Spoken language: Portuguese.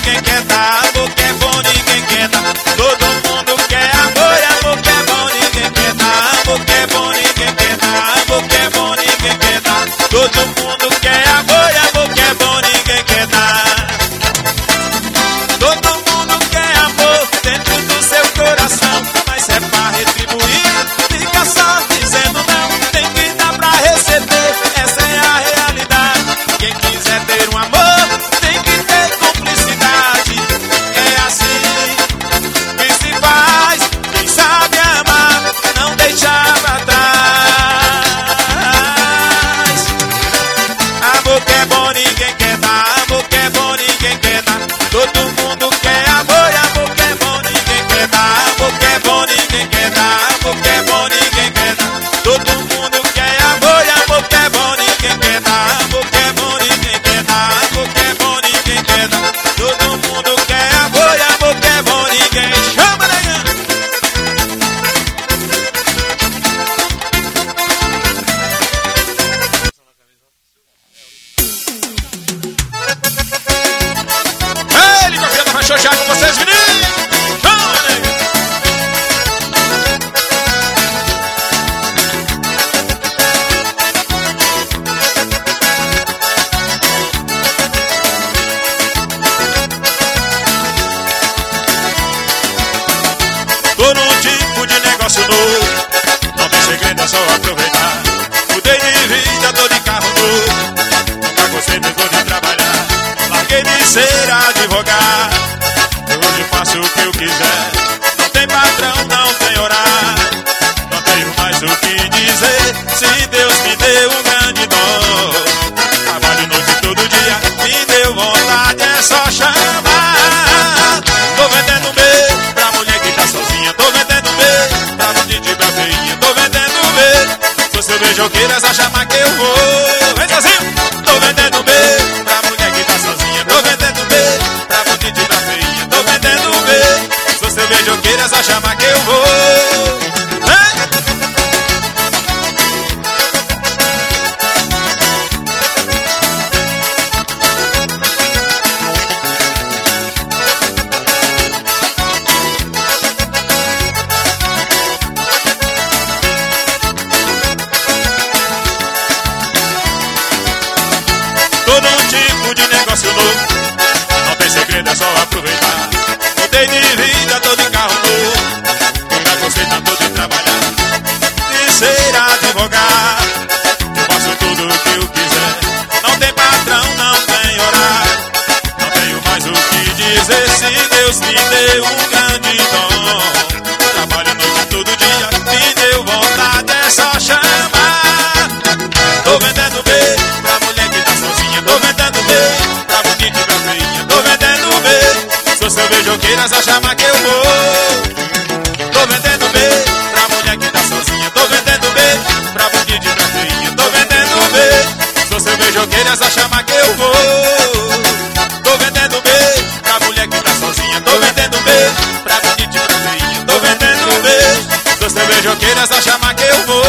ninguém quer dar. Amor que é bom, ninguém quer dar. Todo mundo quer amor, amor que é bom, ninguém quer dar. Amor que é bom, ninguém quer dar. Amor que é bom, ninguém quer dar. Todo mundo quer amor, amor que é bom, ninguém quer dar. Todo mundo quer amor dentro do seu coração, mas é pra retribuir, fica só dizendo não. Tem que dar pra receber, essa é a realidade. Quem quiser ter um amor, tem que ter cumplicidade. É assim que se faz, quem sabe amar, não deixar pra trás. Amor que é bom, ninguém quer dar. Amor que é bom, ninguém quer dar. Todo mundo quer amor, amor que é bom, ninguém quer dar. Amor que é bom, ninguém quer dar. Amor que é bom, ninguém quer dar. Todo mundo quer amor, amor que é bom, ninguém quer dar. Amor que é bom, ninguém quer dar. Amor que é bom, ninguém quer dar. Todo mundo quer amor, amor que é bom, ninguém chama, né? Ele convida pra xoxar com vocês, meninos! Chama, nega! Tô num tipo de negócio novo, não tem segredo, é só aproveitar. Mudei de vida, tô de carro novo, nunca gostei mesmo de trabalhar. Larguei de ser advogado, hoje faço o que eu quiser. Não tem patrão, não tem horário, não tenho mais o que dizer. Se Deus me deu um grande dom, trabalho noite todo dia, me deu vontade, é só chamar. Tô vendendo beijo pra mulher que tá sozinha, tô vendendo beijo pra bandido pra feinha, tô vendendo beijo. Se você beijoqueira, é só chamar que eu vou. Vem sozinho! Tô vendendo beijo pra mulher que tá sozinha, tô vendendo beijo pra bandido pra feinha, tô vendendo beijo. Se você beijoqueira, é só chamar que eu vou. Todo um tipo de negócio novo, não tem segredo, é só aproveitar. Mudei de vida, tô de carro novo, nunca gostei tanto de trabalhar. De ser advogado, eu faço tudo o que eu quiser. Não tem patrão, não tem horário, não tenho mais o que dizer. Se Deus me deu um grande dom, trabalho noite todo dia, me deu vontade, é só chamar. Tô vendendo beijo pra mulher que tá sozinha, tô vendendo beijo pra bonito e pra feinha, tô vendendo beijo. Sou seu beijoqueira, só chama que eu vou. Tô vendendo beijo pra mulher que tá sozinha, tô vendendo beijo pra bonito e pra feinha, tô vendendo beijo. Sou seu beijoqueira, só chama que eu vou. Tô vendendo beijo pra mulher que tá sozinha, tô vendendo beijo pra bonito e pra feinha, tô vendendo beijo. Sou seu beijoqueira, só chama que eu vou.